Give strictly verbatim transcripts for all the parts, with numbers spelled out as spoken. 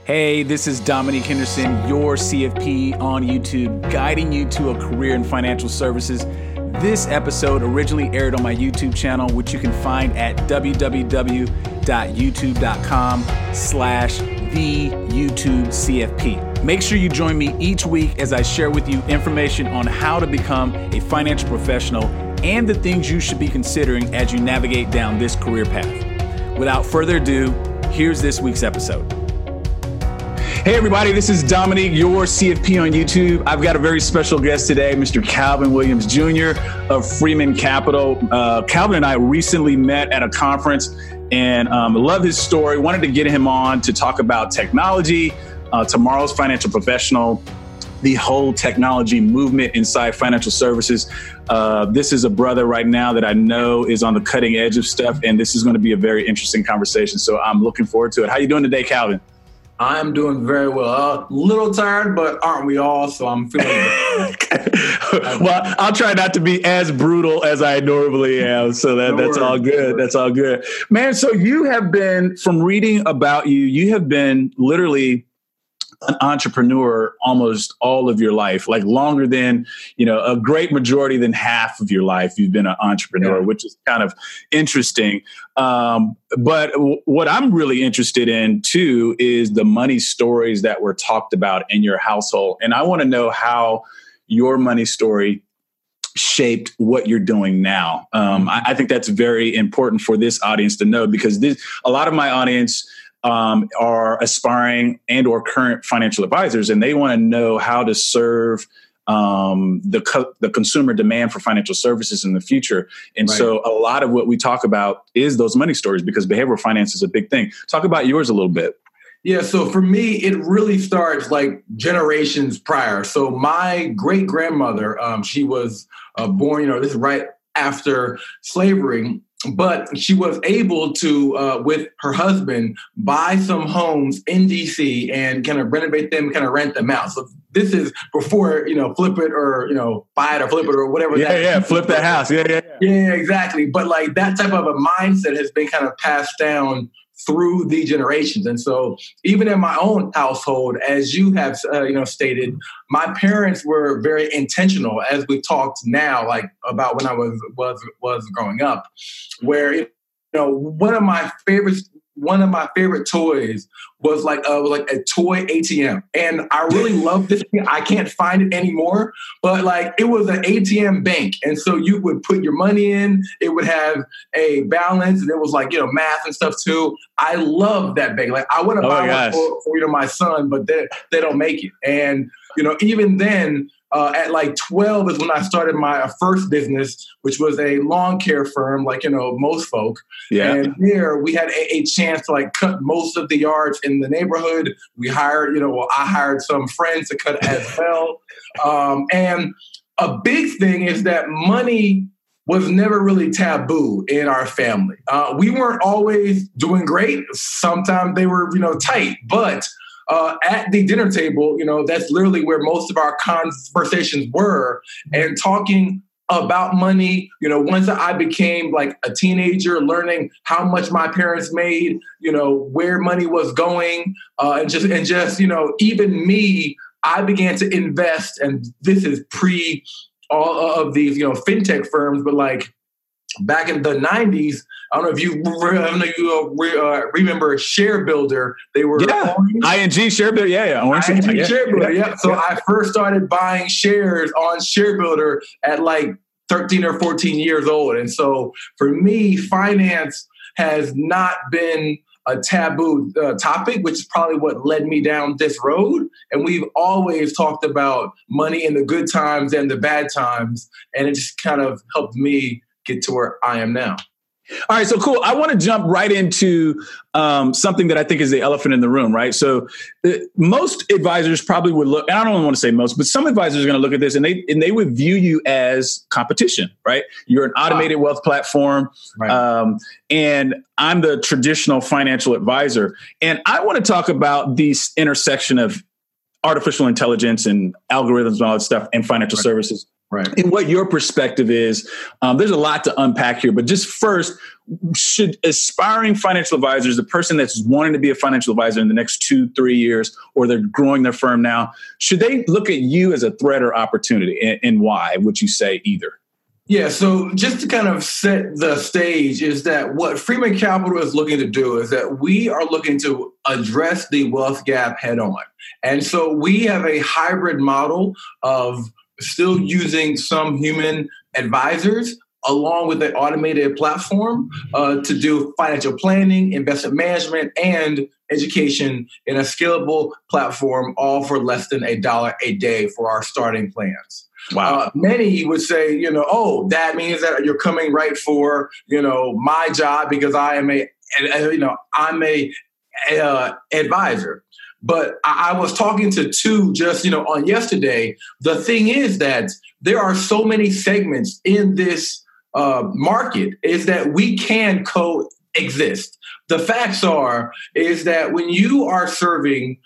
Hey, this is Dominique Henderson, your C F P on YouTube, guiding you to a career in financial services. This episode originally aired on my YouTube channel, which you can find at www.youtube.com slash the YouTube CFP. Make sure you join me each week as I share with you information on how to become a financial professional and the things you should be considering as you navigate down this career path. Without further ado, here's this week's episode. Hey everybody, this is Dominique, your C F P on YouTube. I've got a very special guest today, Mister Calvin Williams Junior of Freeman Capital. Uh, Calvin and I recently met at a conference and um, love his story. Wanted to get him on to talk about technology, uh, tomorrow's financial professional, the whole technology movement inside financial services. Uh, this is a brother right now that I know is on the cutting edge of stuff, and this is going to be a very interesting conversation. So I'm looking forward to it. How you doing today, Calvin? I'm doing very well. A uh, little tired, but aren't we all? So I'm feeling good. Well, I'll try not to be as brutal as I normally am. So that, no that's worries. all good. That's all good. Man, so you have been, from reading about you, you have been literally an entrepreneur almost all of your life, like longer than, you know, a great majority than half of your life. You've been an entrepreneur, yeah. which is kind of interesting. Um, but w- what I'm really interested in too is the money stories that were talked about in your household. And I want to know how your money story shaped what you're doing now. Um, I, I think that's very important for this audience to know, because this, a lot of my audience Um, are aspiring and or current financial advisors, and they want to know how to serve um, the co- the consumer demand for financial services in the future. And right. so a lot of what we talk about is those money stories, because behavioral finance is a big thing. Talk about yours a little bit. Yeah, so for me, it really starts like generations prior. So my great grandmother, um, she was uh, born, you know, this is right after slavery. But she was able to, uh, with her husband, buy some homes in D C and kind of renovate them, kind of rent them out. So this is before, you know, flip it or, you know, buy it or flip it or whatever. Yeah, that yeah, flip the house. Yeah, yeah, yeah. Yeah, exactly. But like that type of a mindset has been kind of passed down through the generations. And so even in my own household, as you have, uh, you know, stated, my parents were very intentional, as we talked now, like about when I was, was, was growing up, where, you know, one of my favorite, one of my favorite toys was like a, like a toy A T M. And I really love this thing. I can't find it anymore, but like it was an A T M bank. And so you would put your money in, it would have a balance, and it was like, you know, math and stuff too. I love that bank. Like I want to oh buy one for, for, you know, my son, but they, they don't make it. And, you know, even then, Uh, at like twelve is when I started my first business, which was a lawn care firm, like, you know, most folk. Yeah. And there we had a, a chance to like cut most of the yards in the neighborhood. We hired, you know, well, I hired some friends to cut as well. Um, and a big thing is that money was never really taboo in our family. Uh, we weren't always doing great. Sometimes they were, you know, tight, but Uh, at the dinner table, you know, that's literally where most of our conversations were. And talking about money, you know, once I became like a teenager, learning how much my parents made, you know, where money was going, uh, and just, and just, you know, even me, I began to invest. And this is pre all of these, you know, fintech firms, but like back in the nineties, I don't know if you, I don't know if you uh, remember ShareBuilder. They were yeah. I N G ShareBuilder, yeah, yeah. Orange, I N G yeah. ShareBuilder, yeah. yeah. So yeah. I first started buying shares on ShareBuilder at like thirteen or fourteen years old. And so for me, finance has not been a taboo uh, topic, which is probably what led me down this road. And we've always talked about money in the good times and the bad times. And it just kind of helped me get to where I am now. All right, so cool. I want to jump right into um, something that I think is the elephant in the room, right? So uh, most advisors probably would look, and I don't want to say most, but some advisors are going to look at this and they and they would view you as competition, right? You're an automated wow. wealth platform, right. um, and I'm the traditional financial advisor. And I want to talk about this intersection of artificial intelligence and algorithms and all that stuff and financial right. services. Right. And what your perspective is. Um, there's a lot to unpack here, but just first, should aspiring financial advisors, the person that's wanting to be a financial advisor in the next two, three years, or they're growing their firm now, should they look at you as a threat or opportunity, and, and why would you say either? Yeah, so just to kind of set the stage is that what Freeman Capital is looking to do is that we are looking to address the wealth gap head on. And so we have a hybrid model of still using some human advisors along with an automated platform uh, to do financial planning, investment management, and education in a scalable platform, all for less than a dollar a day for our starting plans. Wow. Uh, many would say, you know, oh, that means that you're coming right for, you know, my job because I am a, you know, I'm a, a uh, advisor. But I, I was talking to two just, you know, on yesterday. The thing is that there are so many segments in this uh, market is that we can coexist. The facts are is that when you are serving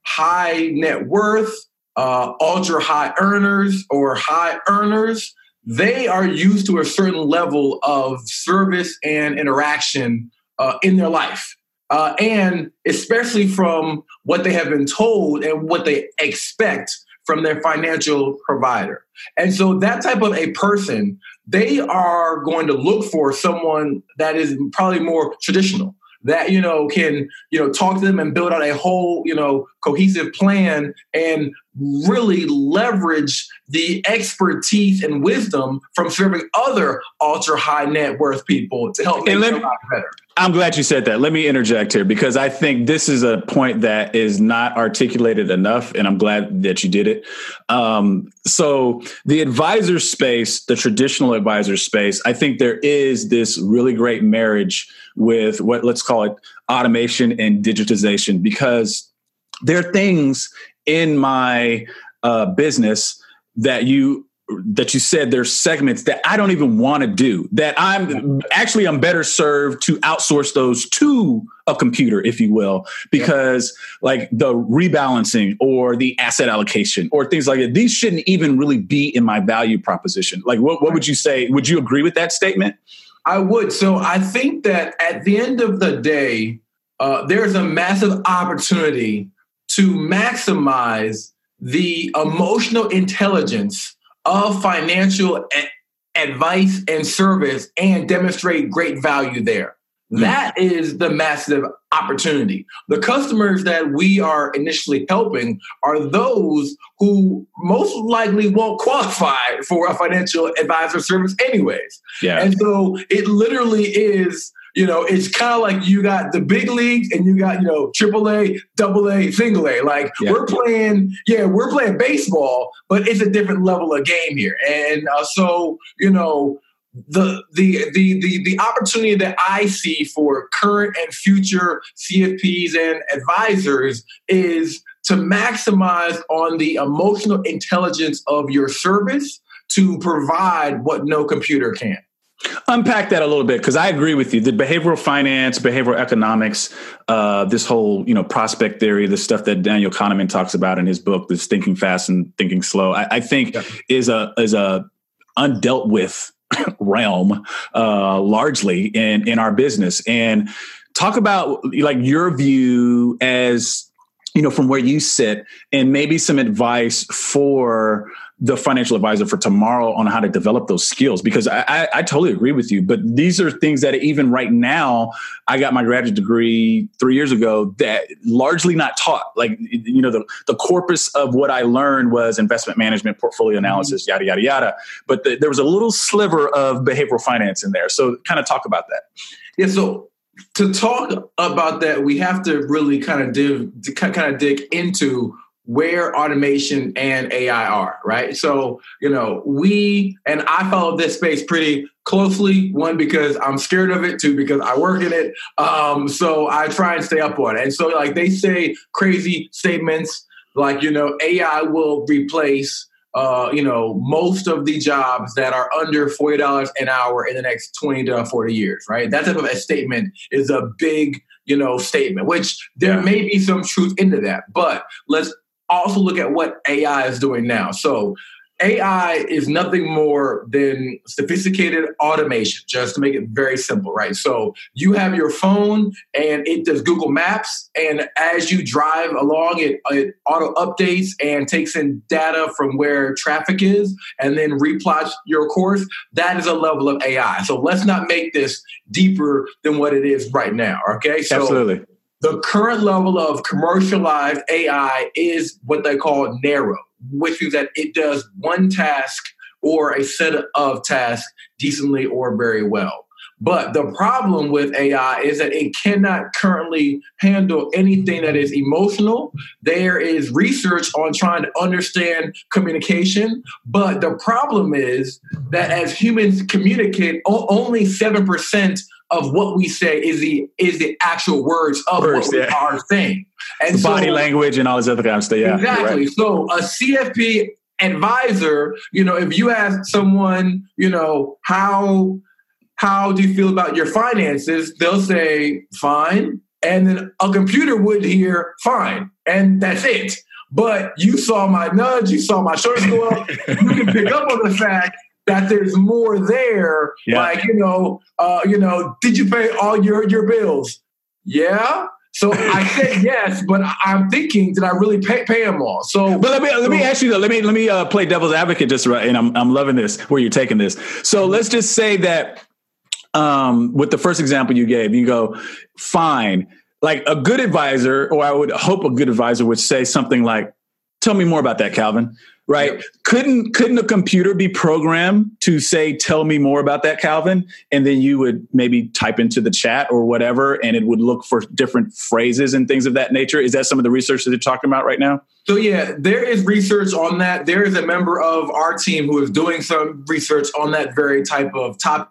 high net worth, uh, ultra high earners or high earners, they are used to a certain level of service and interaction uh, in their life. Uh, and especially from what they have been told and what they expect from their financial provider. And so that type of a person, they are going to look for someone that is probably more traditional, that, you know, can, you know, talk to them and build out a whole, you know, cohesive plan and really leverage the expertise and wisdom from serving other ultra high net worth people to help make them better. I'm glad you said that. Let me interject here because I think this is a point that is not articulated enough, and I'm glad that you did it. Um, so the advisor space, the traditional advisor space, I think there is this really great marriage with what, let's call it automation and digitization, because there are things in my uh, business that you that you said there's segments that I don't even want to do, that I'm actually, I'm better served to outsource those to a computer, if you will, because yeah. like the rebalancing or the asset allocation or things like that, these shouldn't even really be in my value proposition. Like what, what would you say? Would you agree with that statement? I would. So I think that at the end of the day, uh, there's a massive opportunity to maximize the emotional intelligence of financial a- advice and service and demonstrate great value there. Mm. That is the massive opportunity. The customers that we are initially helping are those who most likely won't qualify for a financial advisor service anyways. Yeah. And so it literally is, you know, it's kind of like you got the big leagues and you got, you know, triple A, double A, single A. Like yeah. we're playing, yeah, we're playing baseball, but it's a different level of game here. And uh, so, you know, the, the the the the opportunity that I see for current and future C F Ps and advisors is to maximize on the emotional intelligence of your service to provide what no computer can. Unpack that a little bit, because I agree with you. The behavioral finance, behavioral economics, uh, this whole, you know, prospect theory, the stuff that Daniel Kahneman talks about in his book, this Thinking Fast and Thinking Slow, I, I think yeah. is a is a undealt with realm uh, largely in in our business. And talk about like your view as, you know, from where you sit, and maybe some advice for the financial advisor for tomorrow on how to develop those skills, because I, I, I totally agree with you. But these are things that even right now, I got my graduate degree three years ago that largely not taught. Like, you know, the, the corpus of what I learned was investment management, portfolio analysis, mm-hmm. yada, yada, yada. But the, there was a little sliver of behavioral finance in there. So kind of talk about that. Yeah. So to talk about that, we have to really kind of dig, kind of dig into where automation and A I are, right? So, you know, we, and I follow this space pretty closely, one, because I'm scared of it, two, because I work in it. Um, so I try and stay up on it. And so like they say crazy statements like, you know, A I will replace, uh, you know, most of the jobs that are under forty dollars an hour in the next twenty to forty years, right? That type of a statement is a big, you know, statement, which there yeah. may be some truth into that, but let's also look at what A I is doing now. So A I is nothing more than sophisticated automation, just to make it very simple, right? So you have your phone and it does Google Maps. And as you drive along, it, it auto updates and takes in data from where traffic is and then replots your course. That is a level of A I. So let's not make this deeper than what it is right now, okay? So absolutely. The current level of commercialized A I is what they call narrow, which means that it does one task or a set of tasks decently or very well. But the problem with A I is that it cannot currently handle anything that is emotional. There is research on trying to understand communication, but the problem is that as humans communicate, o- only seven percent of what we say is the is the actual words of Words, what we yeah. are saying. And the so, body language and all this other kind of stuff. Yeah, exactly. Right. So a C F P advisor, you know, if you ask someone, you know, how how do you feel about your finances? They'll say fine, and then a computer would hear fine, and that's it. But you saw my nudge, you saw my shoulders go up. You can pick up on the fact that there's more there. Yeah. Like, you know, uh, you know, did you pay all your, your bills? Yeah. So I said yes, but I'm thinking, did I really pay, pay them all? So, but let me let so, me ask you though. Let me let me uh, play devil's advocate just right, and I'm I'm loving this where you're taking this. So mm-hmm. let's just say that um, with the first example you gave, you go fine. Like a good advisor, or I would hope a good advisor would say something like, "Tell me more about that, Calvin." Right? Yep. Couldn't couldn't a computer be programmed to say, "Tell me more about that, Calvin," and then you would maybe type into the chat or whatever, and it would look for different phrases and things of that nature? Is that some of the research that you're talking about right now? So yeah, there is research on that. There is a member of our team who is doing some research on that very type of topic.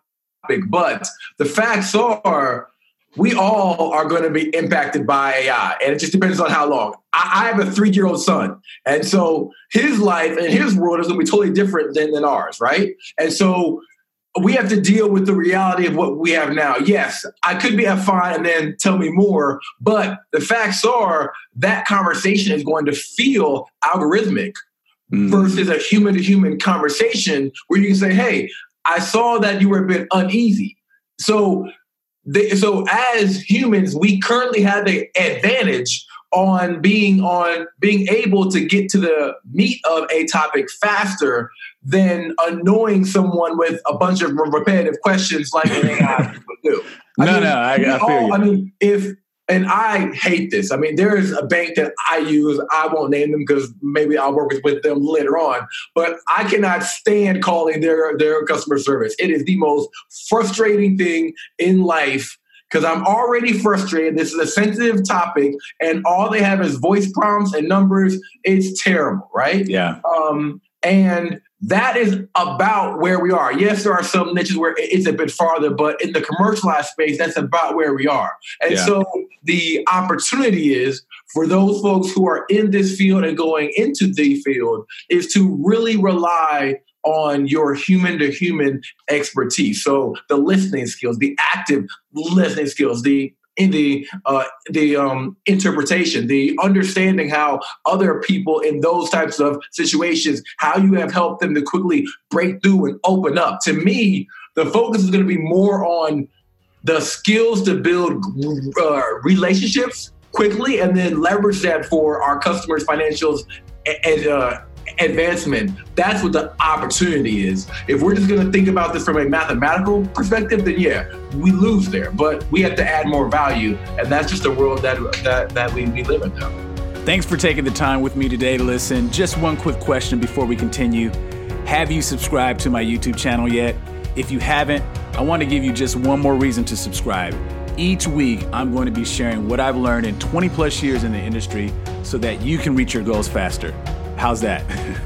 But the facts are, we all are going to be impacted by A I, and it just depends on how long. I, I have a three-year-old son, and so his life and his world is going to be totally different than, than ours, right? And so we have to deal with the reality of what we have now. Yes, I could be at fine and then tell me more, but the facts are that conversation is going to feel algorithmic mm. versus a human-to-human conversation where you can say, hey, I saw that you were a bit uneasy. So They, so as humans, we currently have the advantage on being on being able to get to the meat of a topic faster than annoying someone with a bunch of repetitive questions like an A I would do. I no, mean, no, I, I feel all, you. I mean, if and I hate this. I mean, there is a bank that I use. I won't name them because maybe I'll work with, with them later on. But I cannot stand calling their, their customer service. It is the most frustrating thing in life because I'm already frustrated. This is a sensitive topic, and all they have is voice prompts and numbers. It's terrible, right? Yeah. Um, and that is about where we are. Yes, there are some niches where it's a bit farther, but in the commercialized space, that's about where we are. And yeah. so the opportunity is for those folks who are in this field and going into the field is to really rely on your human-to-human expertise. So the listening skills, the active listening skills, the in the uh, the um, interpretation, the understanding how other people in those types of situations, how you have helped them to quickly break through and open up. To me, the focus is going to be more on the skills to build uh, relationships quickly and then leverage that for our customers' financials and uh, advancement. That's what the opportunity is. If we're just going to think about this from a mathematical perspective, then yeah, we lose there. But we have to add more value, and that's just the world that that, that we, we live in now. Thanks for taking the time with me today to listen. Just one quick question before we continue. Have you subscribed to my YouTube channel yet? If you haven't, I want to give you just one more reason to subscribe. Each week, I'm going to be sharing what I've learned in twenty plus years in the industry so that you can reach your goals faster. How's that?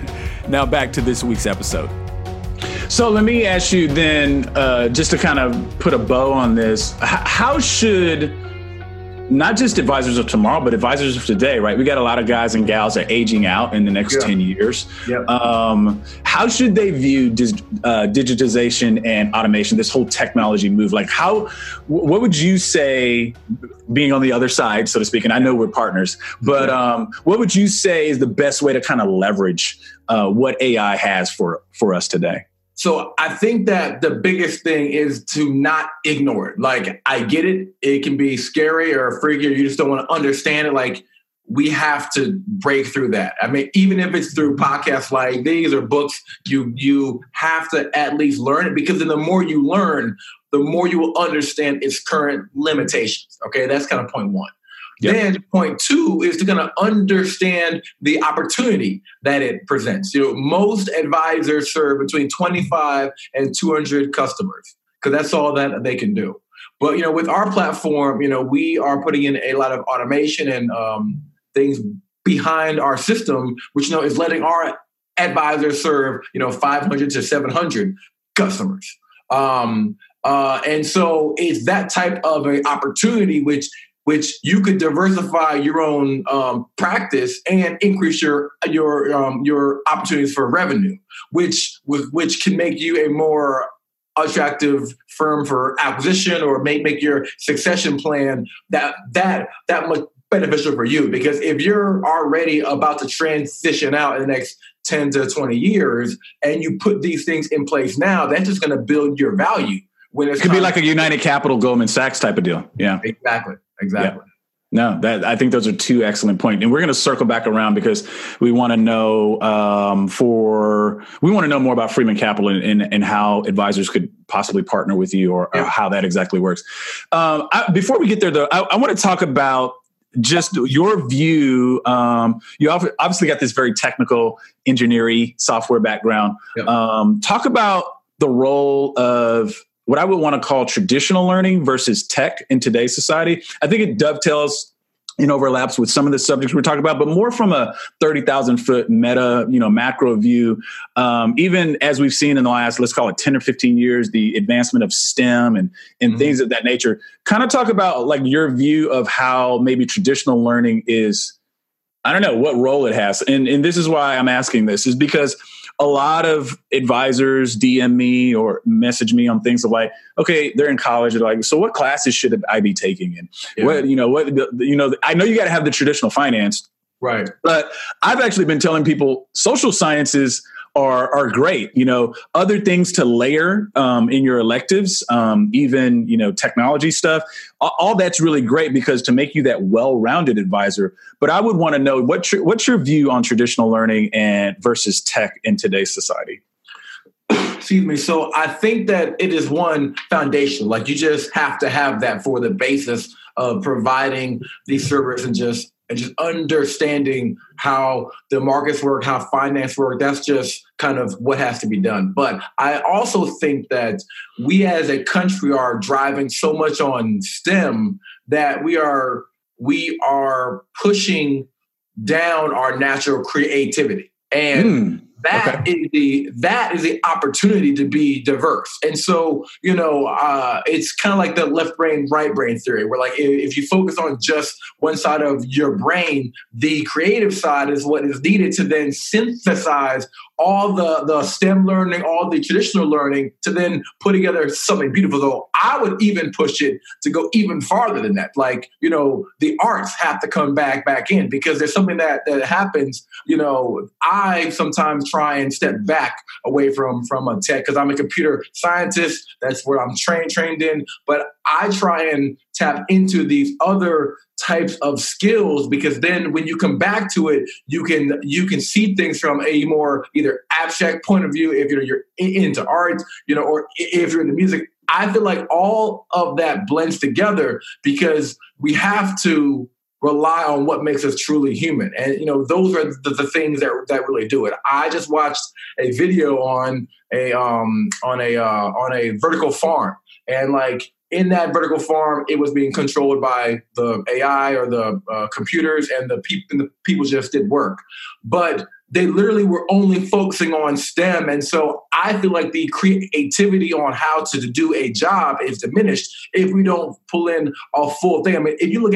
Now back to this week's episode. So let me ask you then, uh, just to kind of put a bow on this, h- how should not just advisors of tomorrow, but advisors of today, right? We got a lot of guys and gals that are aging out in the next yeah. ten years. Yep. Um, how should they view dis, uh, digitization and automation, this whole technology move? Like how, what would you say, being on the other side, so to speak, and I know we're partners, but um, what would you say is the best way to kind of leverage uh, what A I has for, for us today? So I think that the biggest thing is to not ignore it. Like, I get it. It can be scary or freaky, or you just don't want to understand it. Like, we have to break through that. I mean, even if it's through podcasts like these or books, you you have to at least learn it, because then the more you learn, the more you will understand its current limitations. Okay, that's kind of point one. Yep. Then point two is to kind of understand the opportunity that it presents. You know, most advisors serve between twenty-five and two hundred customers, because that's all that they can do. But, you know, with our platform, you know, we are putting in a lot of automation and um, things behind our system, which, you know, is letting our advisors serve, you know, five hundred to seven hundred customers. Um, uh, and so it's that type of an opportunity which which you could diversify your own um, practice and increase your your um, your opportunities for revenue, which which can make you a more attractive firm for acquisition, or make make your succession plan that that that much beneficial for you. Because if you're already about to transition out in the next ten to twenty years, and you put these things in place now, that's just going to build your value. When it's it could be like a United Capital, Goldman Sachs type of deal. Yeah, exactly. Exactly. Yeah. No, that I think those are two excellent points. And we're going to circle back around, because we want to know um, for we want to know more about Freeman Capital and, and, and how advisors could possibly partner with you, or, yeah. or how that exactly works. Um, I, before we get there, though, I, I want to talk about just your view. Um, you obviously got this very technical engineering software background. Yeah. Um, talk about the role of what I would want to call traditional learning versus tech in today's society. I think it dovetails and overlaps with some of the subjects we're talking about, but more from a thirty thousand foot meta, you know, macro view. Um, even as we've seen in the last, let's call it ten or fifteen years, the advancement of STEM and, and mm-hmm. things of that nature. Kind of talk about like your view of how maybe traditional learning is, I don't know what role it has. And, and this is why I'm asking this, is because a lot of advisors D M me or message me on things of like, okay, they're in college. They're like, so what classes should I be taking? And yeah. what, you know, what, you know, I know you got to have the traditional finance, right? But I've actually been telling people social sciences are are great. You know, other things to layer um, in your electives, um, even, you know, technology stuff, all, all that's really great, because to make you that well-rounded advisor. But I would want to know what's your, what's your view on traditional learning and versus tech in today's society? Excuse me. So I think that it is one foundation. Like, you just have to have that for the basis of providing these services, and just and just understanding how the markets work, how finance work. That's just kind of what has to be done. But I also think that we as a country are driving so much on STEM that we are we are pushing down our natural creativity. And mm. That okay. is the that is the opportunity to be diverse. And so, you know, uh, it's kind of like the left brain, right brain theory, where like if you focus on just one side of your brain, the creative side is what is needed to then synthesize all the, the STEM learning, all the traditional learning, to then put together something beautiful. So I would even push it to go even farther than that. Like, you know, the arts have to come back back in, because there's something that, that happens. You know, I sometimes try and step back away from, from a tech, because I'm a computer scientist. That's what I'm trained trained in. But I try and tap into these other types of skills, because then when you come back to it, you can you can see things from a more either abstract point of view, if you're you're into art, you know, or if you're into music. I feel like all of that blends together, because we have to rely on what makes us truly human. And, you know, those are the, the things that that really do it. I just watched a video on a um on a uh, on a vertical farm, and like, in that vertical farm, it was being controlled by the A I or the uh, computers, and the, pe- and the people just did work. But they literally were only focusing on STEM. And so I feel like the creativity on how to do a job is diminished if we don't pull in a full thing. I mean, if you look at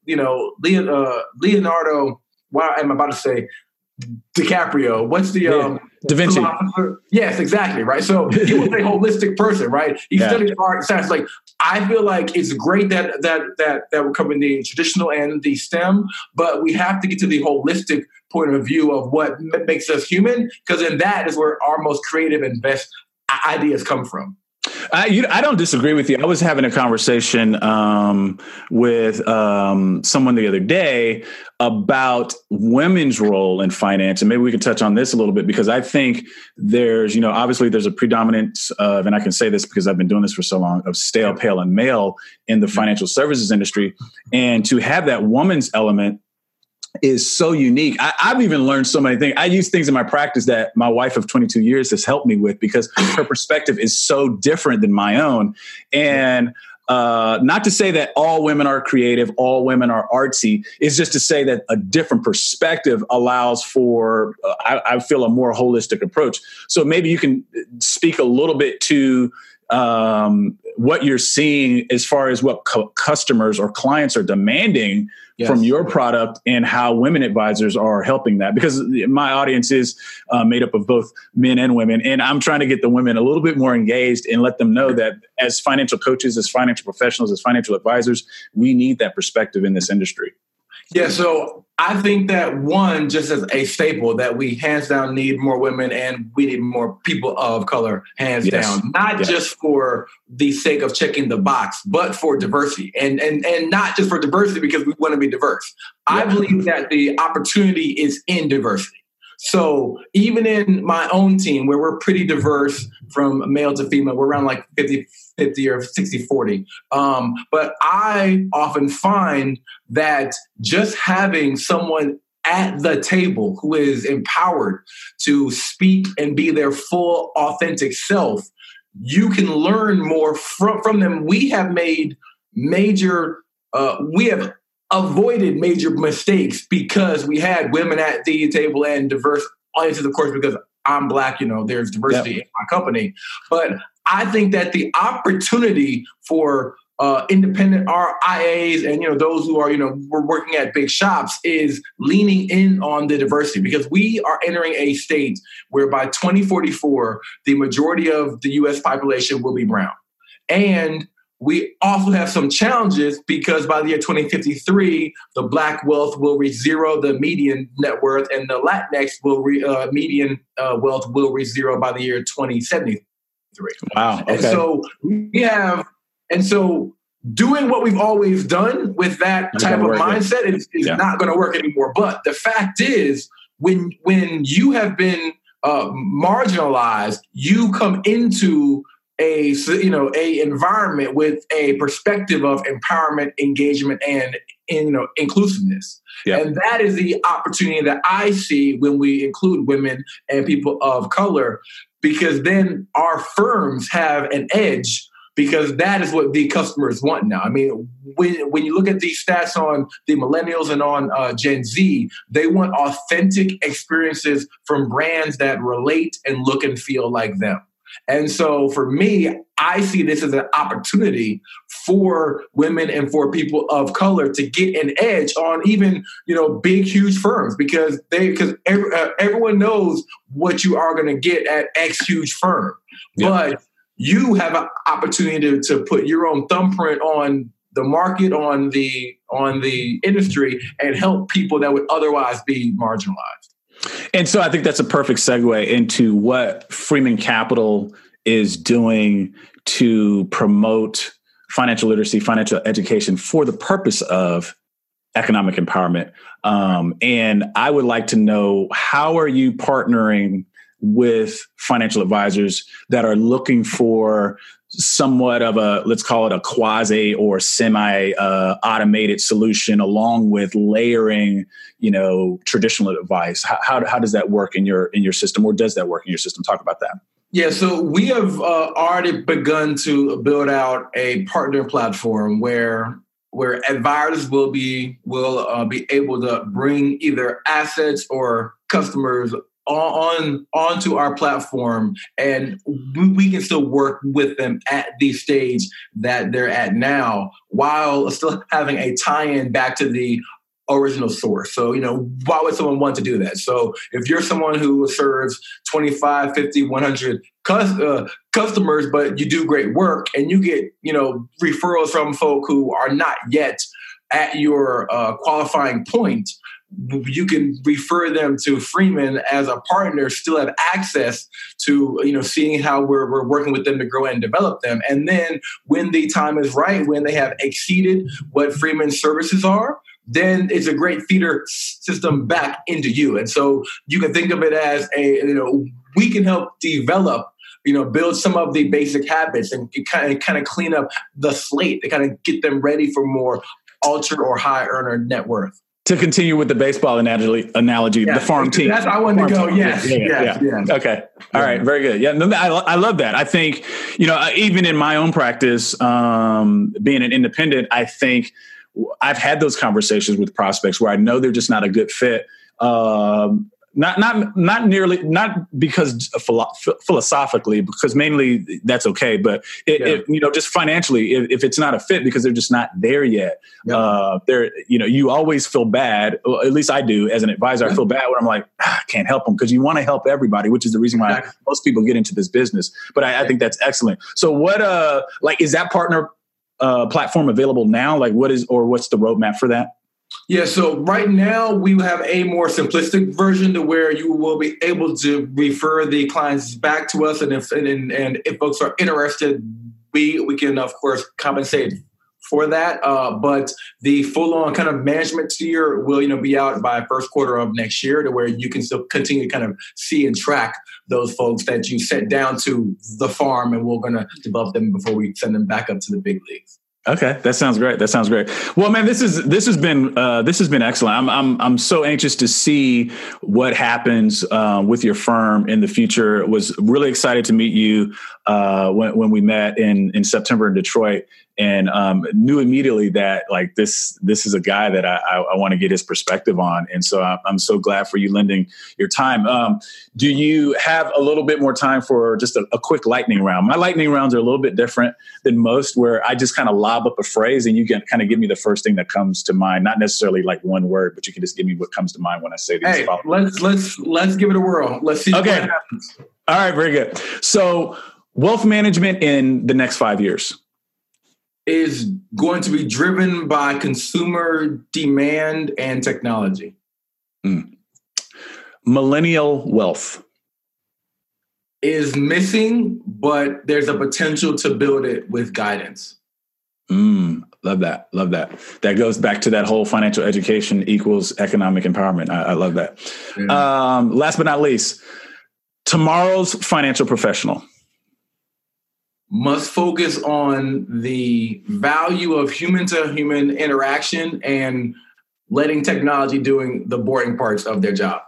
you know, Leon, uh, Leonardo, why am I about to say DiCaprio? What's the, um, yeah. Da Vinci. Philosopher? Yes, exactly. Right. So he was a holistic person, right? He yeah. studied art and science. Like, I feel like it's great that, that, that, that we're covering the traditional and the STEM, but we have to get to the holistic point of view of what m- makes us human. Because in that is where our most creative and best ideas come from. I, you, I don't disagree with you. I was having a conversation um, with um, someone the other day about women's role in finance. And maybe we can touch on this a little bit, because I think there's, you know, obviously there's a predominance of, and I can say this because I've been doing this for so long, of stale, pale, and male in the financial services industry. And to have that woman's element is so unique. I, I've even learned so many things. I use things in my practice that my wife of twenty-two years has helped me with, because her perspective is so different than my own. And uh, not to say that all women are creative, all women are artsy. It's just to say that a different perspective allows for, uh, I, I feel, a more holistic approach. So maybe you can speak a little bit to um, what you're seeing as far as what co- customers or clients are demanding yes. from your product, and how women advisors are helping that. Because my audience is uh, made up of both men and women. And I'm trying to get the women a little bit more engaged and let them know that as financial coaches, as financial professionals, as financial advisors, we need that perspective in this industry. Yeah, so I think that, one, just as a staple, that we hands down need more women, and we need more people of color, hands yes. down. Not yes. just for the sake of checking the box, but for diversity. And and and not just for diversity because we want to be diverse. Yeah. I believe that the opportunity is in diversity. So even in my own team, where we're pretty diverse from male to female, we're around like fifty fifty or sixty forty. Um, but I often find that just having someone at the table who is empowered to speak and be their full, authentic self, you can learn more from, from them. We have made major, uh, we have avoided major mistakes because we had women at the table and diverse audiences, of course, because I'm Black, you know, there's diversity yep. in my company. But I think that the opportunity for uh, independent R I As and, you know, those who are, you know, we're working at big shops is leaning in on the diversity, because we are entering a state where by twenty forty-four, the majority of the U S population will be brown. And we also have some challenges because by the year twenty fifty-three, the Black wealth will reach zero, the median net worth, and the Latinx will re, uh, median uh, wealth will reach zero by the year twenty seventy-three. Wow. Okay. And so we have, and so doing what we've always done with that It's type of work, mindset yeah. is, is yeah. not going to work anymore. But the fact is, when when you have been uh, marginalized, you come into a, you know, a environment with a perspective of empowerment, engagement, and, and you know, inclusiveness. Yep. And that is the opportunity that I see when we include women and people of color, because then our firms have an edge, because that is what the customers want now. I mean, when when you look at these stats on the millennials and on uh, Gen Z, they want authentic experiences from brands that relate and look and feel like them. And so for me, I see this as an opportunity for women and for people of color to get an edge on even, you know, big, huge firms, because they, because every, uh, everyone knows what you are going to get at X huge firm. Yeah. But you have an opportunity to, to put your own thumbprint on the market, on the, on the industry, and help people that would otherwise be marginalized. And so I think that's a perfect segue into what Freeman Capital is doing to promote financial literacy, financial education for the purpose of economic empowerment. Um, and I would like to know, how are you partnering with financial advisors that are looking for somewhat of a, let's call it a quasi or semi uh, automated solution, along with layering, you know, traditional advice? How, how, how does that work in your, in your system, or does that work in your system? Talk about that. Yeah, so we have uh, already begun to build out a partner platform where where advisors will be will uh, be able to bring either assets or customers on onto our platform, and we, we can still work with them at the stage that they're at now, while still having a tie-in back to the original source. So, you know, why would someone want to do that? So if you're someone who serves twenty-five, fifty, one hundred cus- uh, customers, but you do great work and you get, you know, referrals from folk who are not yet at your uh, qualifying point, you can refer them to Freeman as a partner, still have access to, you know, seeing how we're, we're working with them to grow and develop them. And then when the time is right, when they have exceeded what Freeman's services are, then it's a great feeder system back into you. And so you can think of it as a, you know, we can help develop, you know, build some of the basic habits and kind of kind of clean up the slate to kind of get them ready for more ultra or high earner net worth. To continue with the baseball analogy, analogy yeah, the farm team. That's how I wanted farm to go. Yes, yeah, yes, yeah. yes. Okay. All right. Very good. Yeah. No, I, I love that. I think, you know, even in my own practice, um, being an independent, I think I've had those conversations with prospects where I know they're just not a good fit. Um, Not, not, not nearly, not because philo- philosophically, because mainly that's okay. But it, yeah. it, you know, just financially, if, if it's not a fit because they're just not there yet, yeah. uh, they're, you know, you always feel bad. Well, at least I do as an advisor. Yeah. I feel bad when I'm like, ah, I can't help them, because you want to help everybody, which is the reason why exactly. most people get into this business. But I, yeah. I think that's excellent. So what, uh, like, is that partner uh, platform available now? Like, what is, or what's the roadmap for that? Yeah, so right now we have a more simplistic version to where you will be able to refer the clients back to us, and if and, and if folks are interested, we we can of course compensate for that. Uh, but the full-on kind of management tier will you know be out by first quarter of next year, to where you can still continue to kind of see and track those folks that you sent down to the farm, and we're going to develop them before we send them back up to the big leagues. Okay, that sounds great. That sounds great. Well, man, this is this has been uh, this has been excellent. I'm I'm I'm so anxious to see what happens uh, with your firm in the future. Was really excited to meet you uh, when when we met in in September in Detroit, and um, knew immediately that like this this is a guy that I, I, I want to get his perspective on. And so I'm, I'm so glad for you lending your time. Um, do you have a little bit more time for just a, a quick lightning round? My lightning rounds are a little bit different than most, where I just kind of lob up a phrase and you can kind of give me the first thing that comes to mind. Not necessarily like one word, but you can just give me what comes to mind when I say these. Hey, let's let's let's give it a whirl. Let's see okay. what happens. All right, very good. So wealth management in the next five years is going to be driven by consumer demand and technology. Mm. Millennial wealth is missing, but there's a potential to build it with guidance. Mm, love that. Love that. That goes back to that whole financial education equals economic empowerment. I, I love that. Yeah. Um, last but not least, tomorrow's financial professional must focus on the value of human-to-human interaction and letting technology doing the boring parts of their job.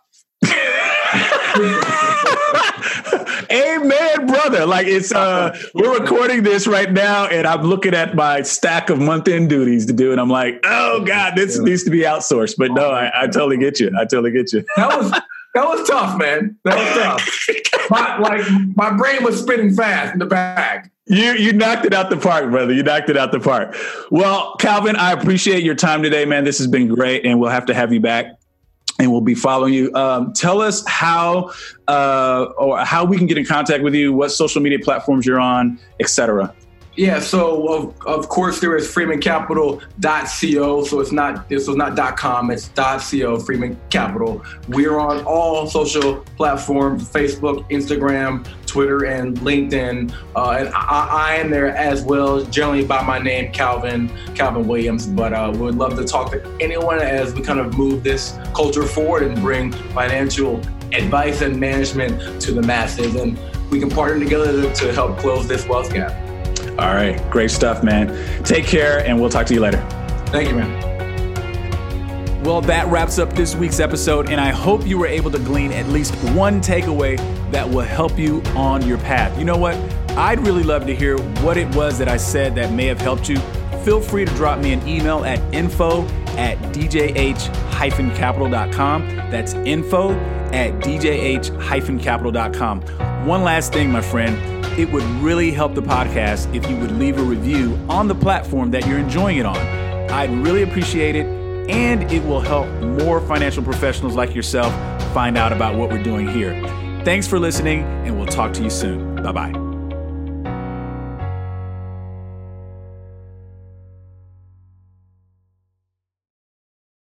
Amen, brother. Like it's, uh, we're recording this right now and I'm looking at my stack of month-end duties to do. And I'm like, oh God, this yeah. needs to be outsourced. But no, I, I totally get you. I totally get you. That was, that was tough, man. That was tough. my, like my brain was spinning fast in the bag. You you knocked it out the park, brother. You knocked it out the park. Well, Calvin, I appreciate your time today, man. This has been great. And we'll have to have you back. And we'll be following you. Um, tell us how uh, or how we can get in contact with you, what social media platforms you're on, et cetera. Yeah, so of, of course there is freeman capital dot co. So it's not so it's not .com, it's .co, Freeman Capital. We're on all social platforms, Facebook, Instagram, Twitter, and LinkedIn. Uh, and I, I am there as well, generally by my name, Calvin, Calvin Williams. But uh, we would love to talk to anyone as we kind of move this culture forward and bring financial advice and management to the masses. And we can partner together to, to help close this wealth gap. All right. Great stuff, man. Take care, and we'll talk to you later. Thank you, man. Well, that wraps up this week's episode, and I hope you were able to glean at least one takeaway that will help you on your path. You know what? I'd really love to hear what it was that I said that may have helped you. Feel free to drop me an email at info at d j h dash capital dot com. That's info at d j h capital dot com. One last thing, my friend. It would really help the podcast if you would leave a review on the platform that you're enjoying it on. I'd really appreciate it, and it will help more financial professionals like yourself find out about what we're doing here. Thanks for listening, and we'll talk to you soon. Bye-bye.